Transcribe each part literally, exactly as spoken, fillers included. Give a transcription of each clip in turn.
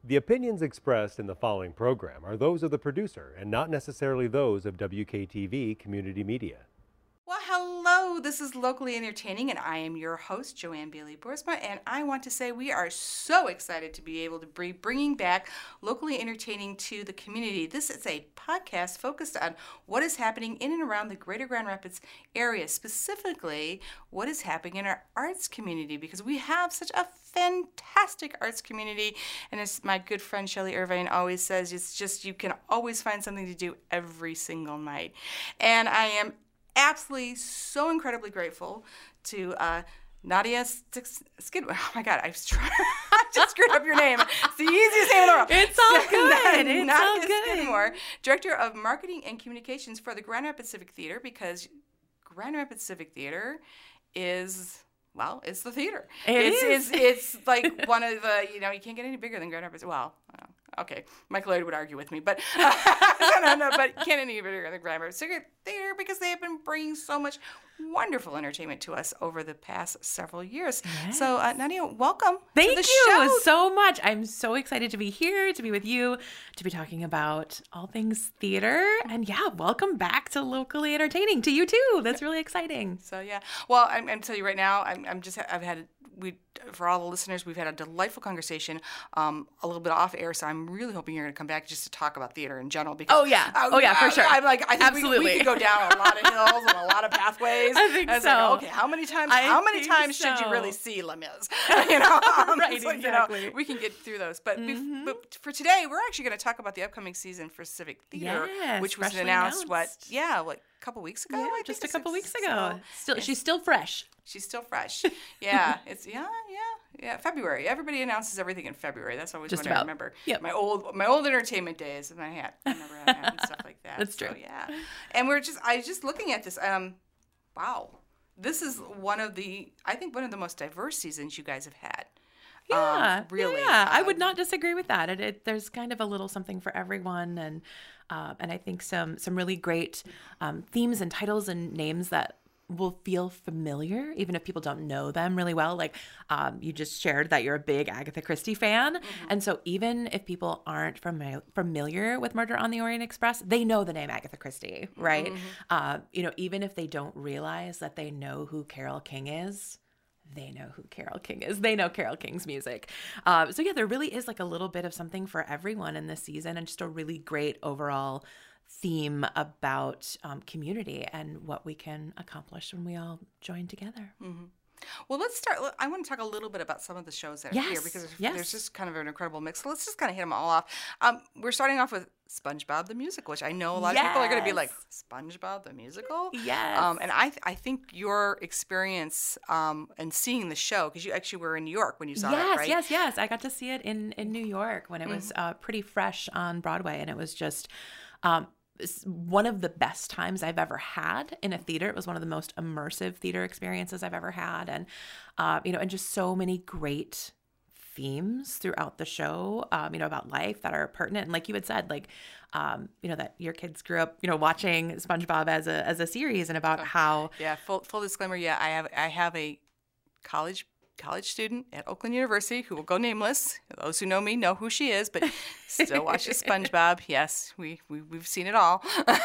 The opinions expressed in the following program are those of the producer and not necessarily those of W K T V Community Media. Well, hello, this is Locally Entertaining, and I am your host, Joanne Bailey-Boersma, and I want to say we are so excited to be able to be bringing back Locally Entertaining to the community. This is a podcast focused on what is happening in and around the greater Grand Rapids area, specifically what is happening in our arts community, because we have such a fantastic arts community, and as my good friend Shelley Irvine always says, it's just you can always find something to do every single night. And I am absolutely so incredibly grateful to uh, Nadia Skid. Oh my God, I was trying. I just screwed up your name. It's the easiest name in the world. It's all good. It's Nadia all good. Skidmore, Director of Marketing and Communications for the Grand Rapids Civic Theater, because Grand Rapids Civic Theater is, well, it's the theater. It it's, is. It's, it's like one of the, you know, you can't get any bigger than Grand Rapids. Well, okay, Michael Lloyd would argue with me, but uh, no, no, no, but can't any bigger than Grand Rapids Civic Theater because they have been bringing so much wonderful entertainment to us over the past several years. Yes. So, uh, Nadia, welcome Thank to the you show. so much. I'm so excited to be here, to be with you, to be talking about all things theater. And yeah, welcome back to Locally Entertaining to you too. That's really exciting. So yeah, well, I'm, I'm telling you right now, I'm, I'm just, I've had, we, for all the listeners, we've had a delightful conversation, um, a little bit off air. So I'm really hoping you're going to come back just to talk about theater in general. Because Oh yeah, uh, oh yeah, for I, sure. I'm like, I think Absolutely. we, we could go down a lot of hills and a lot of pathways. I think I was so. Like, okay, how many times? I how many think times should you so. really see Les Mis? you know, um, Right, so, exactly. You know, we can get through those. But, Mhm. bef- but for today, we're actually going to talk about the upcoming season for Civic Theater, Yes, which was freshly announced. announced. What? Yeah, what? A couple weeks ago. Yeah, I think just a it's- couple weeks so- ago. Still, it's- she's still fresh. She's still fresh. Yeah, it's yeah, yeah, yeah. February. Everybody announces everything in February. That's always Just what I about. remember. Yep. My old my old entertainment days in my hat. I remember that and stuff like that. That's true. So, yeah. And we're just I was just looking at this. Um, wow, this is one of the I think one of the most diverse seasons you guys have had. Yeah, Um, really. Yeah, I would Um, not disagree with that. It, it, there's kind of a little something for everyone, and uh, and I think some some really great um, themes and titles and names that will feel familiar, even if people don't know them really well. Like um, you just shared that you're a big Agatha Christie fan, Mm-hmm. and so even if people aren't fami- familiar with Murder on the Orient Express, they know the name Agatha Christie, right? Mm-hmm. Uh, you know, even if they don't realize that they know who Carole King is. They know who Carole King is. They know Carole King's music. Uh, so yeah, there really is like a little bit of something for everyone in this season, and just a really great overall theme about um, community and what we can accomplish when we all join together. Mm-hmm. Well, let's start. I want to talk a little bit about some of the shows that are Yes, here because there's, yes. there's just kind of an incredible mix. So let's just kind of hit them all off. Um, we're starting off with SpongeBob the Musical, which I know a lot of people are going to be like, SpongeBob the Musical? Yes. Um, and I th- I think your experience um, and seeing the show, because you actually were in New York when you saw yes, it, right? yes, yes. I got to see it in, in New York when it was uh, pretty fresh on Broadway, and it was just um, s- one of the best times I've ever had in a theater. It was one of the most immersive theater experiences I've ever had, and uh, you know, and just so many great themes throughout the show, um, you know, about life that are pertinent. And like you had said, like, um, you know, that your kids grew up, you know, watching SpongeBob as a as a series, and about how Yeah, full, full disclaimer, yeah, I have I have a college college student at Oakland University who will go nameless. Those who know me know who she is, but still watches SpongeBob. Yes, we, we, we've seen it all.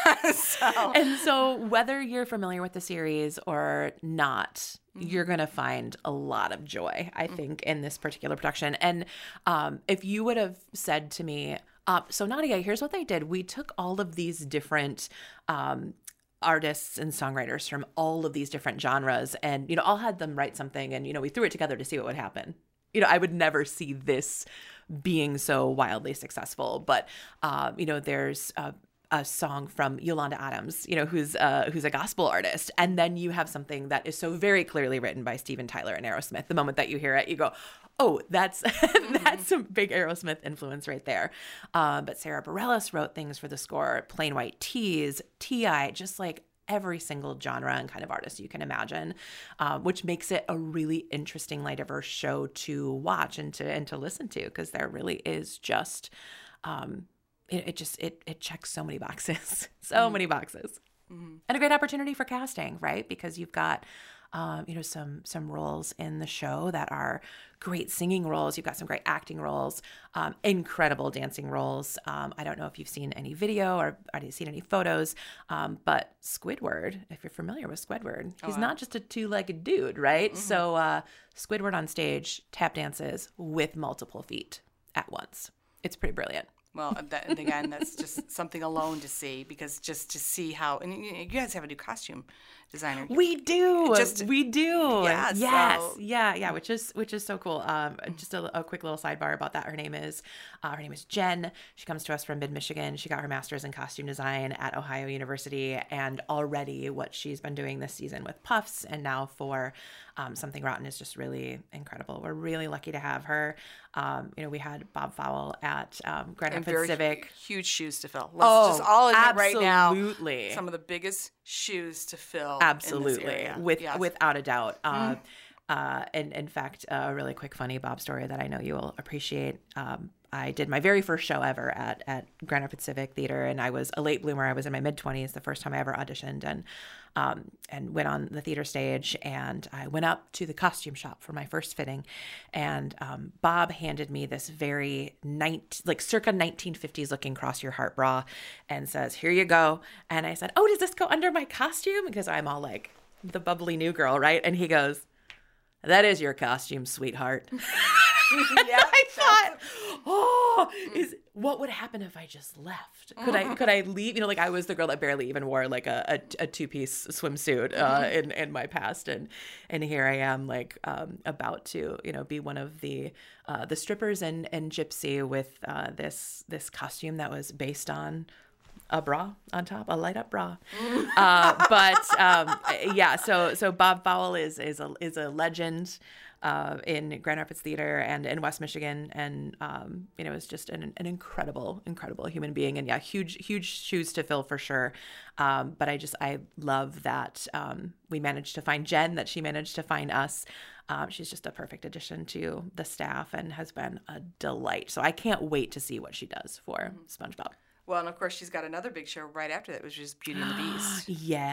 so. And so whether you're familiar with the series or not, you're going to find a lot of joy, I think, in this particular production. And um, if you would have said to me, uh, so Nadia, here's what they did. We took all of these different um, artists and songwriters from all of these different genres and, you know, all had them write something, and, you know, we threw it together to see what would happen. You know, I would never see this being so wildly successful. But, uh, you know, there's uh, a song from Yolanda Adams, you know, who's uh, who's a gospel artist. And then you have something that is so very clearly written by Steven Tyler and Aerosmith. The moment that you hear it, you go, oh, that's that's some big Aerosmith influence right there. Uh, but Sarah Bareilles wrote things for the score, Plain White T's, T I, just like every single genre and kind of artist you can imagine, uh, which makes it a really interesting, light diverse show to watch and to and to listen to, because there really is just um, it, it just it it checks so many boxes, so mm-hmm. many boxes, mm-hmm. and a great opportunity for casting, right? Because you've got um, you know, some some roles in the show that are great singing roles. You've got some great acting roles, um, incredible dancing roles. Um, I don't know if you've seen any video or already seen any photos, um, but Squidward, if you're familiar with Squidward, he's wow. not just a two-legged dude, right? Mm-hmm. So uh, Squidward on stage tap dances with multiple feet at once. It's pretty brilliant. Well, that, and again, that's just something alone to see, because just to see how, and you, you guys have a new costume designer. We do. Just, we do. Yeah, yes. So. Yeah. Yeah. Which is which is so cool. Um, just a, a quick little sidebar about that. Her name is uh, her name is Jen. She comes to us from Mid Michigan. She got her master's in costume design at Ohio University, and already what she's been doing this season with Puffs and now for um, Something Rotten is just really incredible. We're really lucky to have her. Um, you know, we had Bob Fowle at um, Grand Rapids very Civic. Huge shoes to fill. Let's oh, just all admit absolutely. right now, some of the biggest shoes to fill. Absolutely, with yes. without a doubt. Mm. Uh, uh, and in fact, a really quick funny Bob story that I know you will appreciate. Um, I did my very first show ever at at Grand Rapids Civic Theater, and I was a late bloomer. I was in my mid twenties the first time I ever auditioned, and um, and went on the theater stage. And I went up to the costume shop for my first fitting, and um, Bob handed me this very night like circa nineteen fifties looking cross your heart bra, and says, "Here you go." And I said, "Oh, does this go under my costume?" Because I'm all like the bubbly new girl, right? And he goes, "That is your costume, sweetheart." Yeah, I thought, oh, is what would happen if I just left? Could I could I leave? You know, like I was the girl that barely even wore like a, a, a two piece swimsuit uh, in in my past, and and here I am like um, about to you know be one of the uh, the strippers and and Gypsy with uh, this this costume that was based on a bra on top, a light up bra. Uh, but um, yeah, so so Bob Fowle is is a is a legend uh, in Grand Rapids Theater and in West Michigan, and um, you know, is just an an incredible, incredible human being. And yeah, huge huge shoes to fill for sure. Um, but I just I love that um, we managed to find Jen, that she managed to find us. Um, she's just a perfect addition to the staff and has been a delight. So I can't wait to see what she does for SpongeBob. Well, and of course, she's got another big show right after that, which is Beauty and the Beast.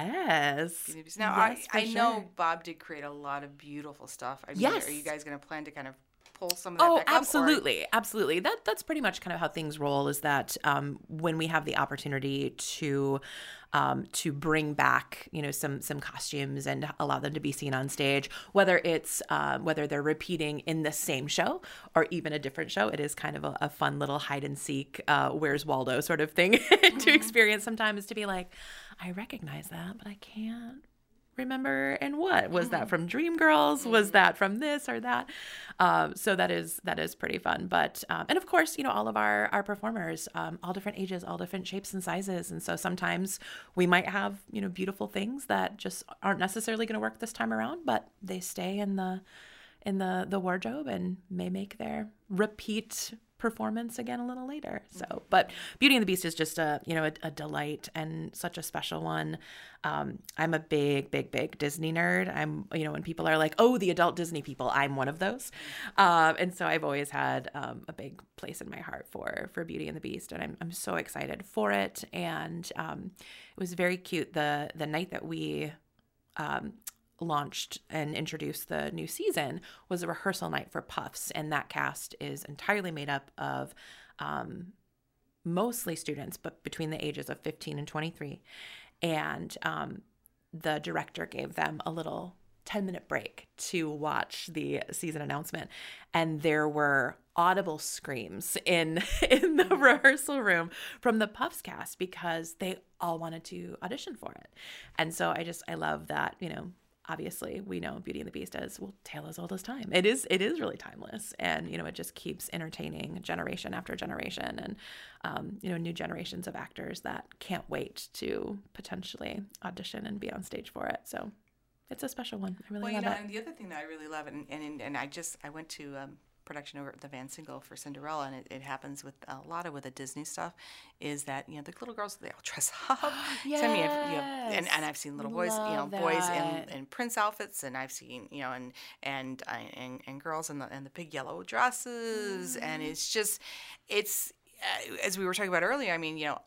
Yes. Beauty and the Beast. Now, yes, I, I sure. know Bob did create a lot of beautiful stuff. I mean, yes. Are you guys going to plan to kind of pull some of that oh, back up? absolutely. Or? Absolutely. That That's pretty much kind of how things roll, is that um, when we have the opportunity to um, to bring back, you know, some some costumes and allow them to be seen on stage, whether it's uh, whether they're repeating in the same show or even a different show, it is kind of a, a fun little hide and seek, uh, where's Waldo sort of thing mm-hmm. to experience sometimes, to be like, I recognize that, but I can't remember. And what was mm-hmm. that from Dreamgirls? Mm-hmm. Was that from this or that? Um, so that is that is pretty fun. But um, and of course, you know, all of our our performers, um, all different ages, all different shapes and sizes. And so sometimes we might have, you know, beautiful things that just aren't necessarily going to work this time around, but they stay in the in the the wardrobe and may make their repeat performance again a little later. So, but Beauty and the Beast is just a, you know, a, a delight and such a special one. Um, I'm a big, big, big Disney nerd. I'm, you know, when people are like, oh, the adult Disney people, I'm one of those. Um, and so I've always had um, a big place in my heart for, for Beauty and the Beast. And I'm, I'm so excited for it. And um, it was very cute. The, the night that we, um, launched and introduced the new season was a rehearsal night for Puffs, and that cast is entirely made up of um, mostly students, but between the ages of fifteen and twenty-three. And um, the director gave them a little ten minute break to watch the season announcement, and there were audible screams in in the rehearsal room from the Puffs cast because they all wanted to audition for it. And so I just I love that, you know, obviously we know Beauty and the Beast as, well, tale as old as time. It is it is really timeless, and you know, it just keeps entertaining generation after generation, and um, you know, new generations of actors that can't wait to potentially audition and be on stage for it. So it's a special one. I really well, love you know, it. and the other thing that I really love, and and, and I just I went to um, production over at the Van Single for Cinderella, and it, it happens with a lot of with the Disney stuff, is that, you know, the little girls, they all dress up. Yes. So, I mean, you have, and, and I've seen little boys, Love you know, boys that. in, in Prince outfits, and I've seen, you know, and and uh, and, and girls in the in the big yellow dresses, mm. and it's just, it's uh, as we were talking about earlier. I mean, you know,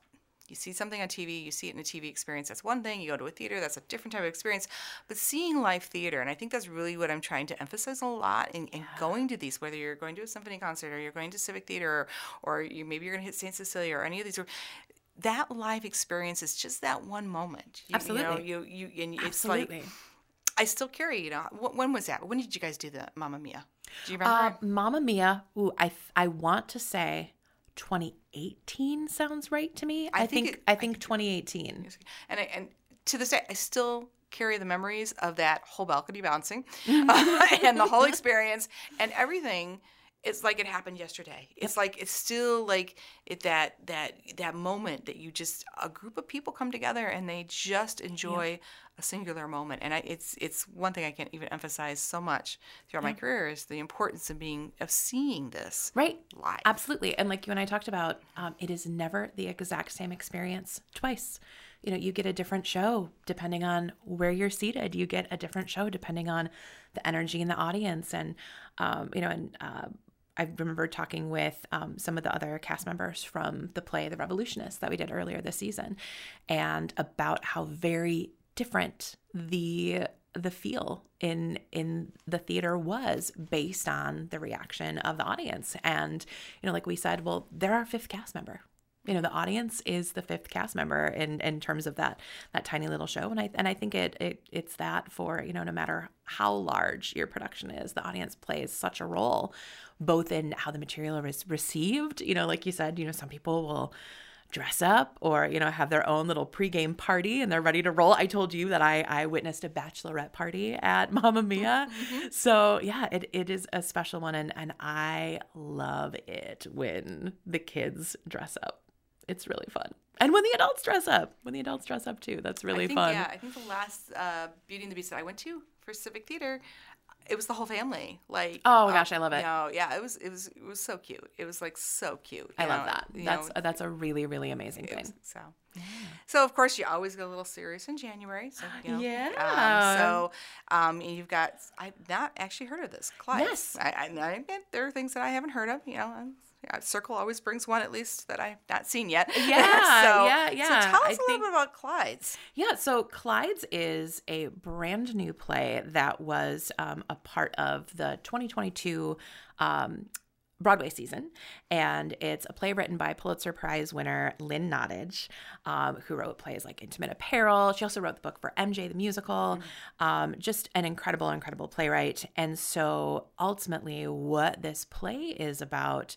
You see something on T V, you see it in a T V experience, that's one thing. You go to a theater, that's a different type of experience. But seeing live theater, and I think that's really what I'm trying to emphasize a lot in, in going to these, whether you're going to a symphony concert or you're going to Civic Theater, or, or you, maybe you're going to hit Saint Cecilia or any of these, that live experience is just that one moment. You, Absolutely. You know, you, you, and it's Absolutely. like, I still carry, you know, wh- when was that? When did you guys do the Mamma Mia? Do you remember? Uh, Mamma Mia, ooh, I, I want to say twenty eighteen sounds right to me. I, I think, think it- I think twenty eighteen. And I, and to this day, I still carry the memories of that whole balcony bouncing uh, and the whole experience and everything. It's like it happened yesterday. It's like it's still like it that that that moment that you just a group of people come together and they just enjoy yeah. a singular moment. And I, it's it's one thing I can't even emphasize so much throughout yeah. my career is the importance of being of seeing this right live. Absolutely. And like you and I talked about, um, it is never the exact same experience twice. You know, you get a different show depending on where you're seated. You get a different show depending on the energy in the audience, and um, you know, and. Uh, I remember talking with um, some of the other cast members from the play The Revolutionists that we did earlier this season, and about how very different the the feel in in the theater was based on the reaction of the audience. And you know, like we said, well, they're our fifth cast member. You know, the audience is the fifth cast member in, in terms of that that tiny little show. And I and I think it, it it's that for, you know, no matter how large your production is, the audience plays such a role, both in how the material is received. You know, like you said, you know, some people will dress up or, you know, have their own little pregame party and they're ready to roll. I told you that I, I witnessed a bachelorette party at Mamma Mia. Mm-hmm. So yeah, it, it is a special one. And, and I love it when the kids dress up. It's really fun. And when the adults dress up, when the adults dress up too, that's really I think, fun. Yeah, I think the last uh, Beauty and the Beast that I went to for Civic Theater, it was the whole family. Like, oh my gosh, I love it. You know, yeah, it was, it was, it was so cute. It was like so cute. I know, love that. That's know, that's a really really amazing thing. Was, so, yeah. so of course you always get a little serious in January. So you know, yeah. Um, so um, you've got I've not actually heard of this, Clyde. Yes. I, I, I there are things that I haven't heard of. You know. I'm, Yeah, Circle always brings one, at least, that I've not seen yet. Yeah, so, yeah, yeah. So tell us I a little think, bit about Clyde's. Yeah, so Clyde's is a brand new play that was um, a part of the twenty twenty-two um, Broadway season. And it's a play written by Pulitzer Prize winner Lynn Nottage, um, who wrote plays like Intimate Apparel. She also wrote the book for M J the Musical. Mm-hmm. Um, just an incredible, incredible playwright. And so ultimately what this play is about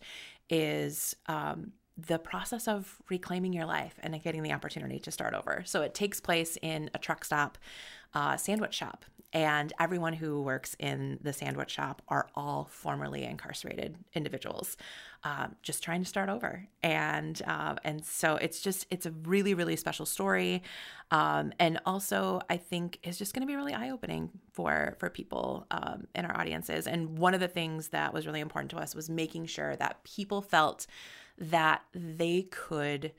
is um, the process of reclaiming your life and getting the opportunity to start over. So it takes place in a truck stop uh, sandwich shop. And everyone who works in the sandwich shop are all formerly incarcerated individuals, um, just trying to start over. And uh, and so it's just, it's a really, really special story. Um, and also, I think is just going to be really eye-opening for, for people um, in our audiences. And one of the things that was really important to us was making sure that people felt that they could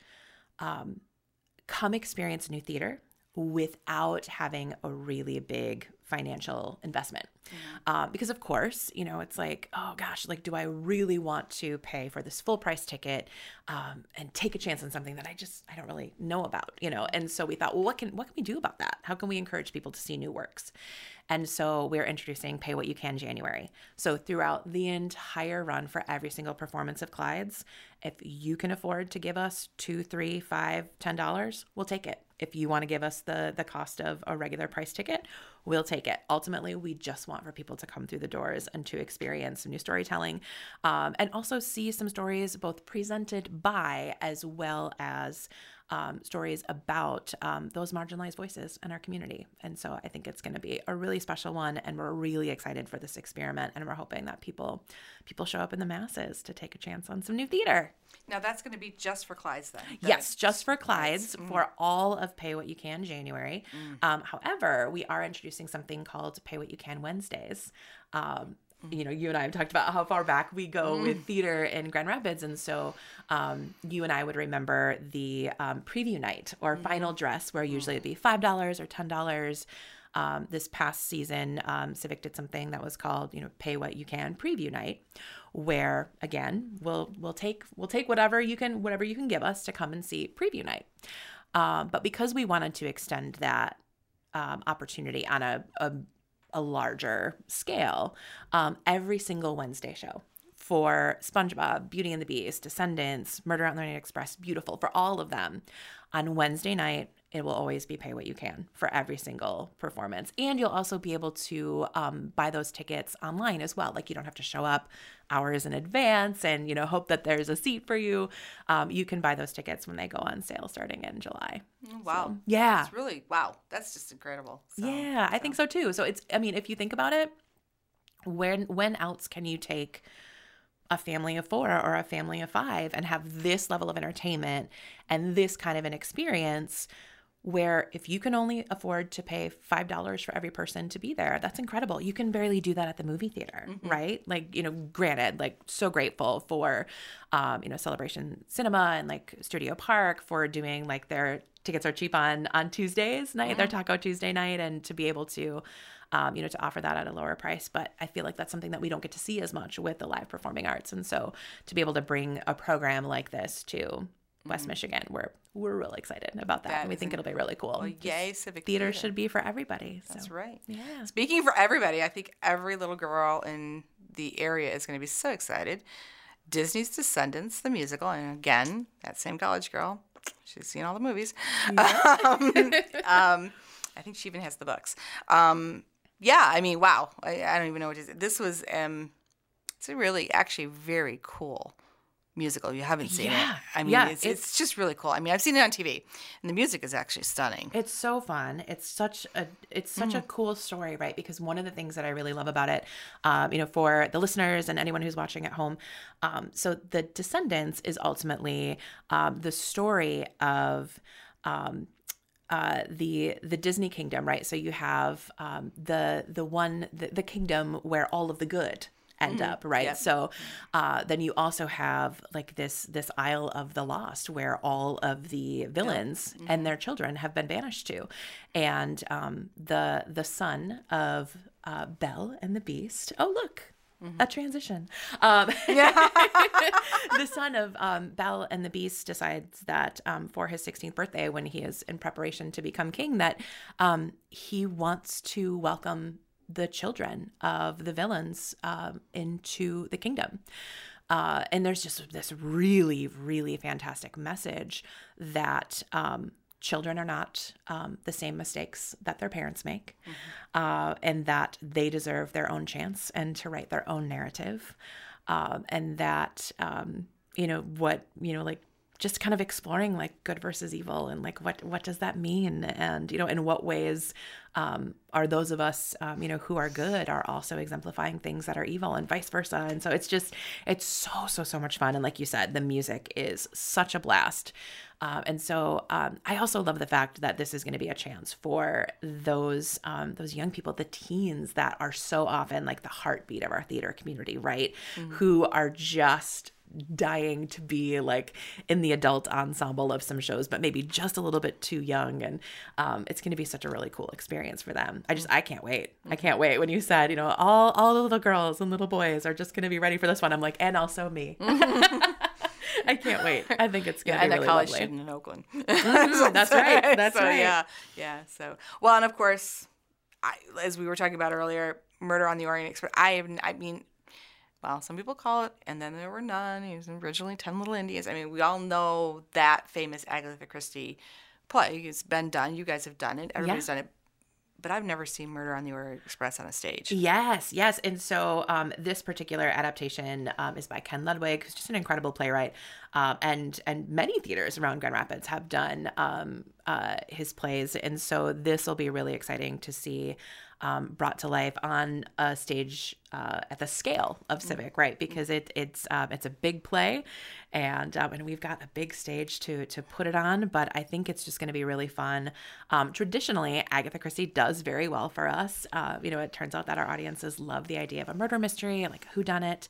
um, come experience new theater without having a really big financial investment. Mm-hmm. Um, because of course, you know, it's like, oh gosh, like, do I really want to pay for this full price ticket um, and take a chance on something that I just, I don't really know about, you know? And so we thought, well, what can, what can we do about that? How can we encourage people to see new works? And so we're introducing Pay What You Can January. So throughout the entire run for every single performance of Clyde's, if you can afford to give us two, three, five, ten dollars, we'll take it. If you want to give us the the cost of a regular price ticket, we'll take it. Ultimately, we just want for people to come through the doors and to experience some new storytelling, um, and also see some stories both presented by as well as um, stories about um, those marginalized voices in our community. And so I think it's going to be a really special one, and we're really excited for this experiment, and we're hoping that people people show up in the masses to take a chance on some new theater. Now that's going to be just for Clyde's then? Yes, just for Clyde's, mm. for all of Pay What You Can January. Mm. Um, however, we are introducing something called Pay What You Can Wednesdays. Um, mm. You know, you and I have talked about how far back we go mm. with theater in Grand Rapids. And so um, you and I would remember the um, preview night or mm. final dress, where usually it'd be five dollars or ten dollars. Um, this past season, um, Civic did something that was called, you know, Pay What You Can Preview Night, where again, we'll we'll take we'll take whatever you can whatever you can give us to come and see Preview Night. Um, but because we wanted to extend that um, opportunity on a, a a larger scale, um, every single Wednesday show for SpongeBob, Beauty and the Beast, Descendants, Murder on the Orient Express, Beautiful, for all of them, on Wednesday night, it will always be Pay What You Can for every single performance. And you'll also be able to um, buy those tickets online as well. Like, you don't have to show up hours in advance and, you know, hope that there's a seat for you. Um, you can buy those tickets when they go on sale starting in July. Oh, wow. So, yeah. It's really, wow. That's just incredible. So, yeah, I so. think so too. So it's, I mean, if you think about it, when when else can you take a family of four or a family of five and have this level of entertainment and this kind of an experience where if you can only afford to pay five dollars for every person to be there, that's incredible. You can barely do that at the movie theater, mm-hmm. right? Like, you know, granted, like, so grateful for, um, you know, Celebration Cinema and like Studio Park for doing like their tickets are cheap on, on Tuesdays night, mm-hmm. their Taco Tuesday night, and to be able to, um, you know, to offer that at a lower price. But I feel like that's something that we don't get to see as much with the live performing arts. And so to be able to bring a program like this to West mm-hmm. Michigan, we're we're really excited about that, that and we think it'll be really cool. Well, yay, Civic theater, theater should be for everybody. So. That's right. Yeah. Speaking for everybody, I think every little girl in the area is going to be so excited. Disney's Descendants, the musical, and again, that same college girl, she's seen all the movies. Yeah. um, um, I think she even has the books. Um, yeah, I mean, wow. I, I don't even know what it is. This was, um, it's a really, actually very cool musical. You haven't seen yeah. it. I mean, yeah, it's, it's it's just really cool. I mean, I've seen it on T V, and the music is actually stunning. It's so fun. It's such a it's such mm. a cool story, right? Because one of the things that I really love about it, um, you know, for the listeners and anyone who's watching at home, um, so the Descendants is ultimately um, the story of. Um, Uh, the the Disney kingdom, right? So you have um, the the one the, the kingdom where all of the good end mm-hmm. up, right? Yeah. So uh, then you also have like this this Isle of the Lost where all of the villains mm-hmm. and their children have been banished to, and um, the the son of uh, Belle and the Beast. Oh, look. Mm-hmm. A transition. Um, yeah. The son of um, Belle and the Beast decides that um, for his sixteenth birthday, when he is in preparation to become king, that um, he wants to welcome the children of the villains um, into the kingdom. Uh, and there's just this really, really fantastic message that um, children are not um, the same mistakes that their parents make, mm-hmm. uh, and that they deserve their own chance and to write their own narrative. Um, and that, um, you know, what, you know, like just kind of exploring like good versus evil and like, what, what does that mean? And, you know, in what ways um, are those of us, um, you know, who are good are also exemplifying things that are evil and vice versa. And so it's just, it's so, so, so much fun. And like you said, the music is such a blast. Um, and so um, I also love the fact that this is going to be a chance for those um, those young people, the teens that are so often like the heartbeat of our theater community, right? Mm-hmm. Who are just dying to be like in the adult ensemble of some shows, but maybe just a little bit too young. And um, it's going to be such a really cool experience for them. I just, I can't wait. I can't wait. When you said, you know, all, all the little girls and little boys are just going to be ready for this one. I'm like, and also me. I can't wait. I think it's going to yeah, be and really a college lovely. student in Oakland. Mm, that's right. That's so, right. Yeah. Yeah. So, well, and of course, I, as we were talking about earlier, Murder on the Orient Express. I have, I mean, well, some people call it, and then there were none. It was originally Ten Little Indians. I mean, we all know that famous Agatha Christie play. It's been done. You guys have done it. Everybody's yeah. done it. But I've never seen Murder on the Orient Express on a stage. Yes, yes. And so um, this particular adaptation um, is by Ken Ludwig, who's just an incredible playwright. Um, and and many theaters around Grand Rapids have done um, uh, his plays. And so this will be really exciting to see um, brought to life on a stage uh, at the scale of Civic, right? Because it it's um, it's a big play, and um, and we've got a big stage to to put it on. But I think it's just going to be really fun. Um, traditionally, Agatha Christie does very well for us. Uh, you know, it turns out that our audiences love the idea of a murder mystery, like a whodunit.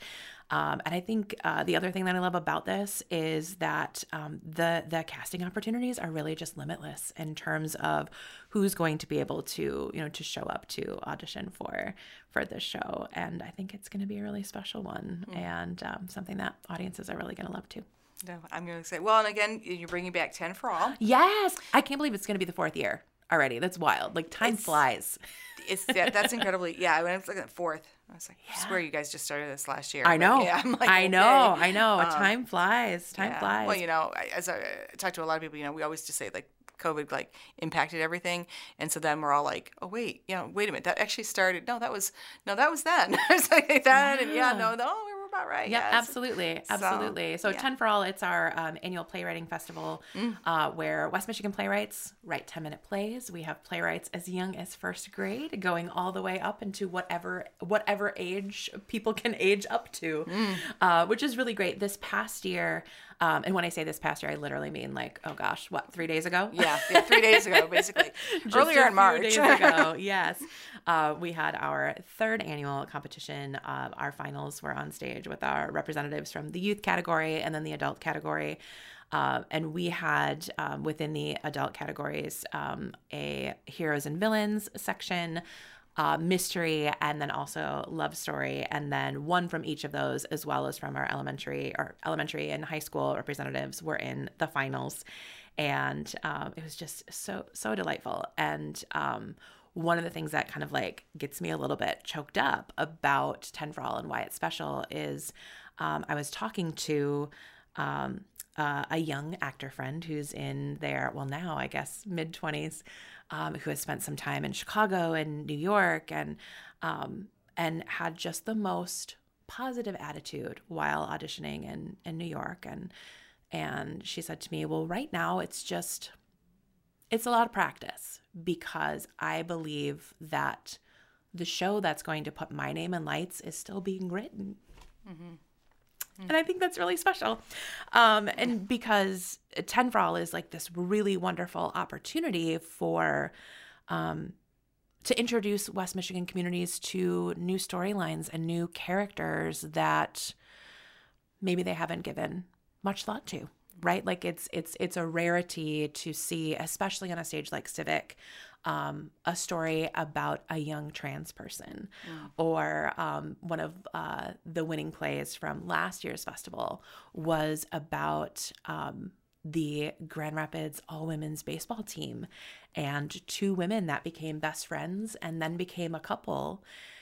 Um, and I think uh, the other thing that I love about this is that um, the the casting opportunities are really just limitless in terms of who's going to be able to, you know, to show up to audition for for this show. And I think it's going to be a really special one mm. and um, something that audiences are really going to love too. No, I'm really excited. Well, and again, you're bringing back ten for All. Yes. I can't believe it's going to be the fourth year already. That's wild. Like time it's, flies. It's that, that's incredibly, yeah, when I was looking at fourth, I was like, I swear you guys just started this last year. I know. Yeah, I'm like, I okay. know. I know. Um, time flies. Time yeah. flies. Well, you know, as I talk to a lot of people, you know, we always just say like COVID like impacted everything. And so then we're all like, oh, wait, you know, wait a minute. That actually started. No, that was, no, that was then. It's like that. Yeah. And yeah, no, no, we were about right. Yeah, yes. absolutely. Absolutely. So, so yeah. ten for All, it's our um, annual playwriting festival mm. uh, where West Michigan playwrights write ten minute plays. We have playwrights as young as first grade going all the way up into whatever whatever age people can age up to, mm. uh, which is really great. This past year, um, and when I say this past year, I literally mean like, oh gosh, what, three days ago? Yeah, yeah three days ago, basically. Earlier in March. days ago, yes. Uh, we had our third annual competition. Uh, our finals were on stage with our representatives from the youth category and then the adult category. Uh, and we had um, within the adult categories um, a heroes and villains section, uh, mystery, and then also love story, and then one from each of those, as well as from our elementary or elementary and high school representatives, were in the finals. And um, it was just so so delightful. And um, one of the things that kind of like gets me a little bit choked up about ten for All and why it's special is um, I was talking to um, uh, a young actor friend who's in their, well now I guess mid-twenties, um, who has spent some time in Chicago and New York and um, and had just the most positive attitude while auditioning in, in New York. And and she said to me, well, right now it's just, it's a lot of practice because I believe that the show that's going to put my name in lights is still being written. Mm-hmm. Mm-hmm. And I think that's really special. Um, and because ten for All is like this really wonderful opportunity for, um, to introduce West Michigan communities to new storylines and new characters that maybe they haven't given much thought to, right? Like it's it's it's a rarity to see, especially on a stage like Civic, um, a story about a young trans person. Mm. Or um, one of uh, the winning plays from last year's festival was about um, the Grand Rapids all-women's baseball team and two women that became best friends and then became a couple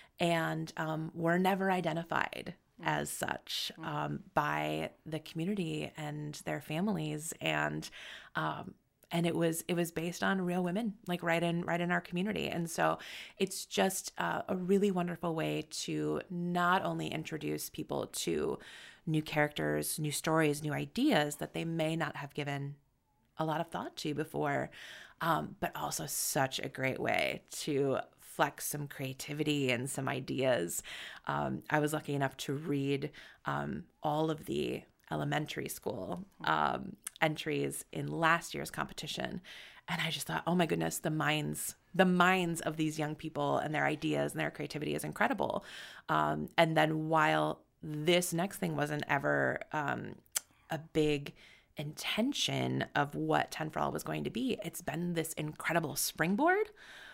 and um, were never identified as such um, by the community and their families, and um, and it was it was based on real women, like right in right in our community, and so it's just uh, a really wonderful way to not only introduce people to new characters, new stories, new ideas that they may not have given a lot of thought to before, um, but also such a great way to flex some creativity and some ideas. Um, I was lucky enough to read um, all of the elementary school um, entries in last year's competition. And I just thought, oh my goodness, the minds, the minds of these young people and their ideas and their creativity is incredible. Um, and then while this next thing wasn't ever um, a big intention of what ten for All was going to be, it's been this incredible springboard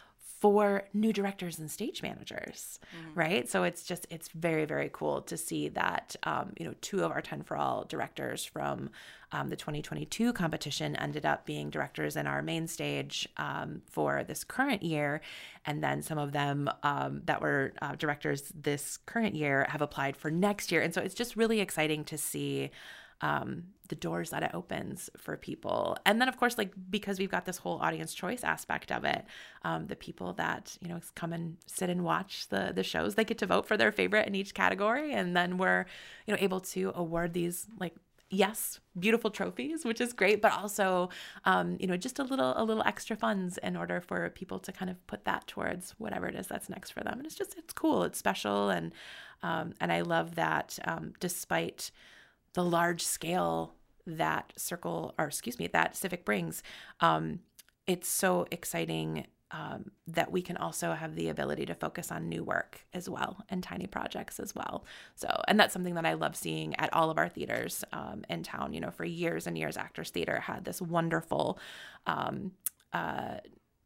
for new directors and stage managers, mm-hmm. right? So it's just, it's very, very cool to see that, um, you know, two of our ten for All directors from um, the twenty twenty-two competition ended up being directors in our main stage um, for this current year. And then some of them um, that were uh, directors this current year have applied for next year. And so it's just really exciting to see Um, the doors that it opens for people. And then of course, like, because we've got this whole audience choice aspect of it, um, the people that, you know, come and sit and watch the, the shows, they get to vote for their favorite in each category. And then we're, you know, able to award these, like, yes, beautiful trophies, which is great, but also, um, you know, just a little, a little extra funds in order for people to kind of put that towards whatever it is that's next for them. And it's just, it's cool. It's special. And, um, and I love that, um, despite the large scale that Circle, or excuse me, that Civic brings, um, it's so exciting um, that we can also have the ability to focus on new work as well and tiny projects as well. So, and that's something that I love seeing at all of our theaters um, in town. You know, for years and years, Actors Theater had this wonderful um, uh,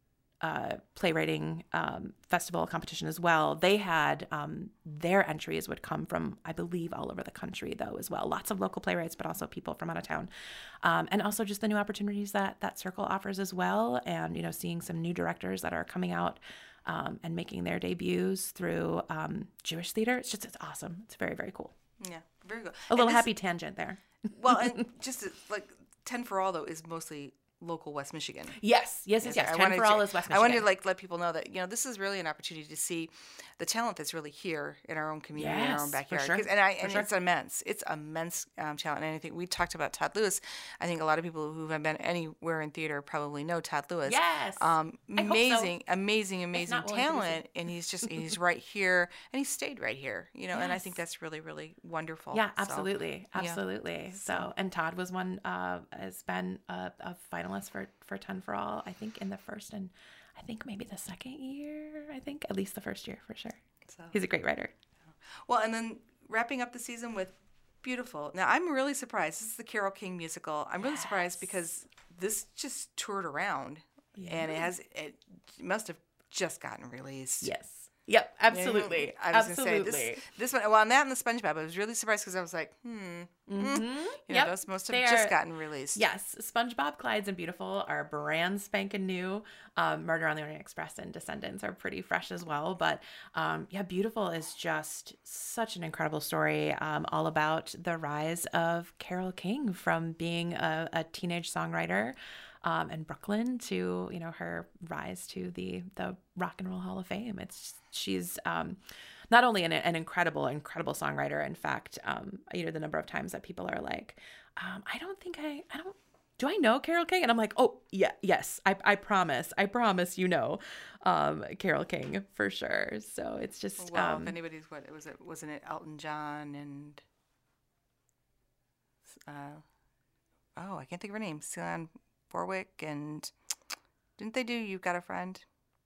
uh, playwriting um, festival competition as well. They had um, their entries would come from, I believe, all over the country though as well. Lots of local playwrights, but also people from out of town, um, and also just the new opportunities that that Circle offers as well. And you know, seeing some new directors that are coming out um, and making their debuts through um, Jewish theater. It's just it's awesome. It's very very cool. Yeah, very good. A little this, happy tangent there. Well, and just to, like ten for All though is mostly local West Michigan. Yes, yes, yes, yes. I ten for all to, is West Michigan. I wanted to like let people know that you know this is really an opportunity to see the talent that's really here in our own community, yes, in our own backyard. For sure. And I for and sure. it's immense. It's immense um, talent. And I think we talked about Todd Lewis. I think a lot of people who have been anywhere in theater probably know Todd Lewis. Yes. Um, I hope so. amazing, amazing, amazing not, we'll introduce talent. And he's just he's right here, and he stayed right here. You know, yes. And I think that's really really wonderful. Yeah, So, absolutely, absolutely. Yeah. So, and Todd was one uh, has been a, a finalist for for ten for all. I think in the first and I think maybe the second year. I think at least the first year for sure. So. He's a great writer. Well, and then wrapping up the season with Beautiful. Now, I'm really surprised. This is the Carole King musical. I'm really Yes. surprised because this just toured around, Yeah. and it has it must have just gotten released. Yes. Yep. Absolutely. I was absolutely. gonna say this. This one. Well, on that and the SpongeBob, I was really surprised because I was like, hmm, Mm-hmm. you know, Yep. those must have They just are- gotten released. Yes, SpongeBob, Clydes, and Beautiful are brand spanking new. Um, Murder on the Orient Express and Descendants are pretty fresh as well. But um, yeah, Beautiful is just such an incredible story, um, all about the rise of Carole King from being a, a teenage songwriter um, in Brooklyn to you know her rise to the the Rock and Roll Hall of Fame. It's she's um, not only an, an incredible, incredible songwriter. In fact, um, you know, the number of times that people are like, um, I don't think I, I don't, do I know Carole King? And I'm like, oh yeah, yes, I, I promise, I promise, you know, um, Carole King for sure. So it's just, Well, um, if anybody's what was it? Wasn't it Elton John and uh, oh, I can't think of her name. Celine Borwick, and didn't they do "You've Got a Friend"?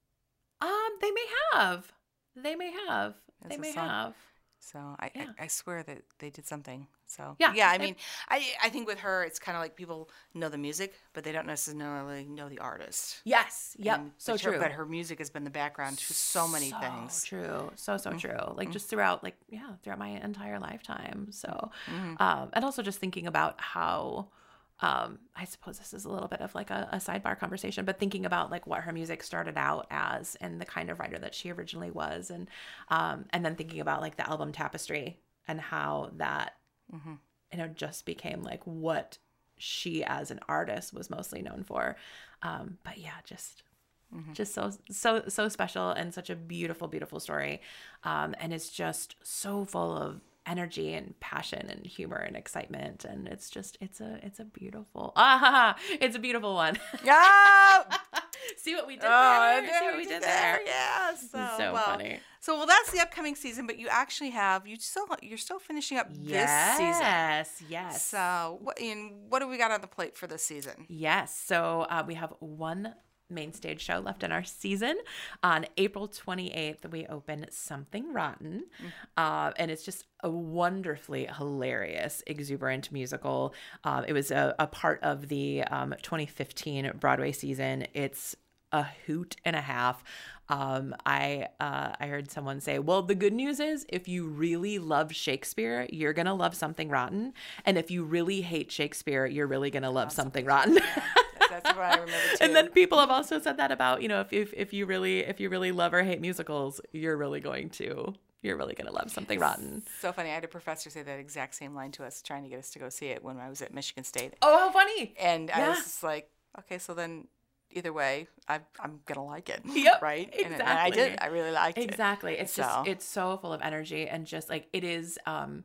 um, they may have, they may have, As they a may song? have. So I, Yeah. I I swear that they did something. So Yeah, yeah. I it- mean, I I think with her, it's kind of like people know the music, but they don't necessarily know the artist. Yes. Yep. And- so but her- true. But her music has been the background to so many so things. True. So, so Mm-hmm. true. Like just throughout, like, yeah, throughout my entire lifetime. So, Mm-hmm. um, and also just thinking about how, um, I suppose this is a little bit of like a, a sidebar conversation, but thinking about like what her music started out as and the kind of writer that she originally was. And, um, and then thinking about like the album Tapestry and how that, Mm-hmm. you know, just became like what she as an artist was mostly known for. Um, but yeah, just, Mm-hmm. just so, so, so special and such a beautiful, beautiful story. Um, and it's just so full of energy and passion and humor and excitement. And it's just, it's a, it's a beautiful, ah, it's a beautiful one. Yeah. See what we did Oh, there? See what we did there? Yeah. So, So well, funny. So well, that's the upcoming season, but you actually have you still you're still finishing up this season. Yes, yes. So what in what do we got on the plate for this season? Yes. So uh, we have one main stage show left in our season. On April twenty-eighth, we open Something Rotten. Uh, and it's just a wonderfully hilarious, exuberant musical. Um, it was a, a part of the um, twenty fifteen Broadway season. It's a hoot and a half. Um, I uh, I heard someone say, well, the good news is if you really love Shakespeare, you're going to love Something Rotten. And if you really hate Shakespeare, you're really going to love Something Rotten. That's what I remember too. And then people have also said that about, you know, if, if if you really if you really love or hate musicals, you're really going to you're really going to love Something Rotten. So funny. I had a professor say that exact same line to us, trying to get us to go see it when I was at Michigan State. Oh, how funny. And I Yeah. was just like, okay, so then either way, I, I'm gonna like it. Yep, Right. And, and I did. exactly. I really liked it. Exactly. It's So- just it's so full of energy and just like it is um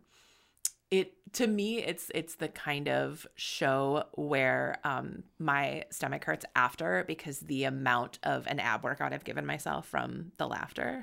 it to me it's it's the kind of show where um my stomach hurts after because the amount of an ab workout I've given myself from the laughter.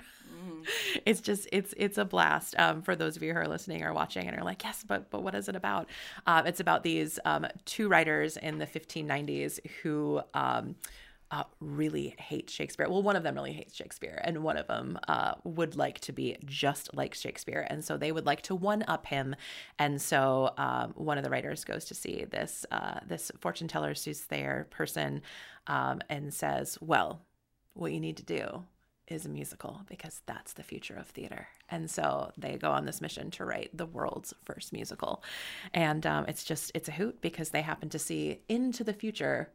It's just it's it's a blast. Um, for those of you who are listening or watching and are like, yes, but but what is it about? Um, it's about these um, two writers in the fifteen nineties who um, uh, really hate Shakespeare. Well, one of them really hates Shakespeare, and one of them uh, would like to be just like Shakespeare. And so they would like to one-up him. And so um, one of the writers goes to see this, uh, this fortune teller, soothsayer person um, and says, well, what you need to do is a musical, because that's the future of theater. And so they go on this mission to write the world's first musical. And um, it's just, it's a hoot, because they happen to see into the future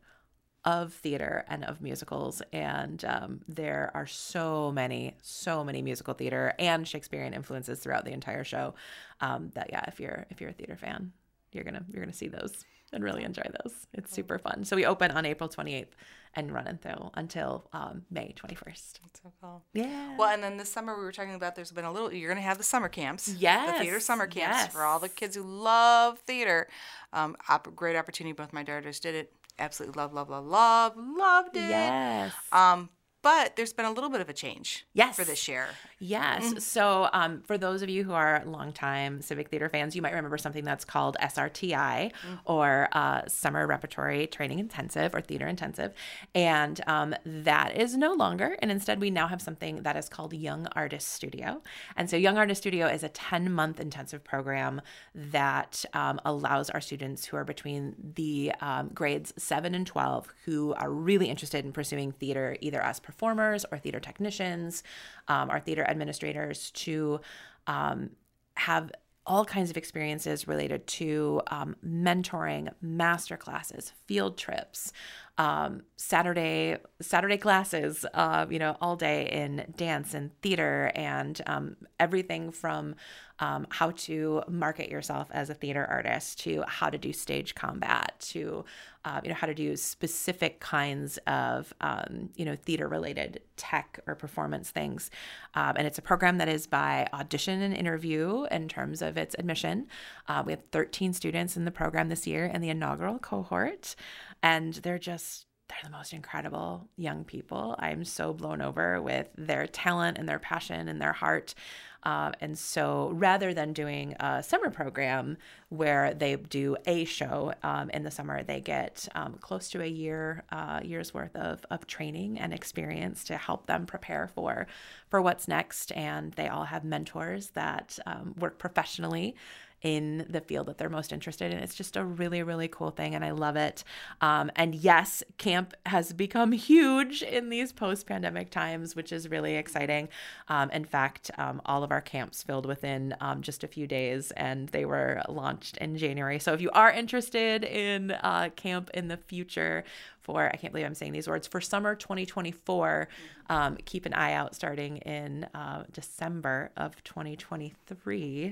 of theater and of musicals. And um, there are so many, so many musical theater and Shakespearean influences throughout the entire show um, that, yeah, if you're, if you're a theater fan, you're going to, you're going to see those and really enjoy those. It's super fun. So we open on April twenty-eighth and run until until um, May twenty-first. That's so cool. Yeah. Well, and then this summer we were talking about, there's been a little, you're going to have the summer camps. Yes. The theater summer camps Yes. for all the kids who love theater. Um, op- great opportunity. Both my daughters did it. Absolutely love, love, love, love, loved it. Yes. Um, but there's been a little bit of a change Yes. for this year. Yes. So um, for those of you who are longtime Civic Theater fans, you might remember something that's called S R T I mm. or uh, Summer Repertory Training Intensive or Theater Intensive. And um, that is no longer. And instead, we now have something that is called Young Artist Studio. And so Young Artist Studio is a ten-month intensive program that um, allows our students who are between the um, grades seven and twelve who are really interested in pursuing theater, either as performers or theater technicians, um, or theater administrators, to um, have all kinds of experiences related to um, mentoring, master classes, field trips, um, Saturday Saturday classes, uh, you know, all day in dance and theater, and um, everything from um, how to market yourself as a theater artist to how to do stage combat to uh, you know, how to do specific kinds of um, you know, theater related tech or performance things. Um, and it's a program that is by audition and interview in terms of its admission. Uh, we have thirteen students in the program this year in the inaugural cohort, and they're just they're the most incredible young people. I'm so blown over with their talent and their passion and their heart. Um, and so rather than doing a summer program where they do a show um, in the summer, they get um, close to a year, uh, year's worth of, of training and experience to help them prepare for, for what's next. And they all have mentors that um, work professionally in the field that they're most interested in. It's just a really, really cool thing, and I love it. Um, and yes, camp has become huge in these post-pandemic times, which is really exciting. Um, in fact, um, all of our camps filled within um, just a few days, and they were launched in January. So if you are interested in uh, camp in the future for, I can't believe I'm saying these words, for summer twenty twenty-four, um, keep an eye out starting in uh, December of twenty twenty-three.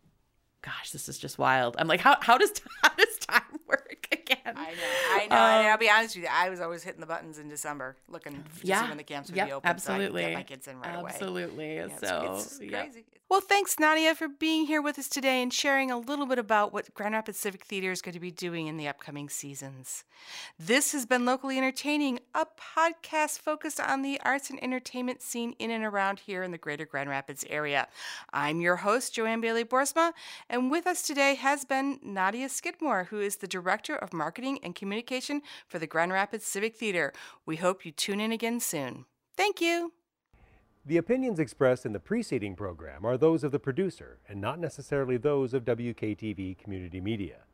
Gosh, this is just wild. I'm like, how how does how does time work again? I know, I know. Um, and I'll be honest with you, I was always hitting the buttons in December, looking to yeah, see when the camps would yep, be open, absolutely. so I could get my kids in right absolutely. away. Absolutely. So, it's, it's yep. crazy. Well, thanks, Nadia, for being here with us today and sharing a little bit about what Grand Rapids Civic Theater is going to be doing in the upcoming seasons. This has been Locally Entertaining, a podcast focused on the arts and entertainment scene in and around here in the greater Grand Rapids area. I'm your host, Joanne Bailey-Boersma, and with us today has been Nadia Skidmore, who is the Director of Marketing and Communication for the Grand Rapids Civic Theater. We hope you tune in again soon. Thank you. The opinions expressed in the preceding program are those of the producer and not necessarily those of W K T V Community Media.